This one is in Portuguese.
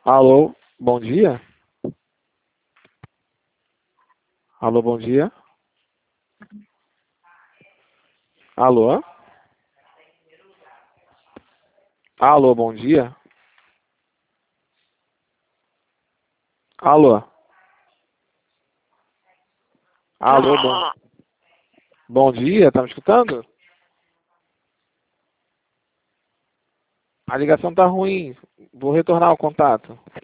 Alô, bom dia? Alô, bom dia? Alô? Alô, bom dia? Alô? Alô, bom dia, tá me escutando? A ligação tá ruim, vou retornar o contato.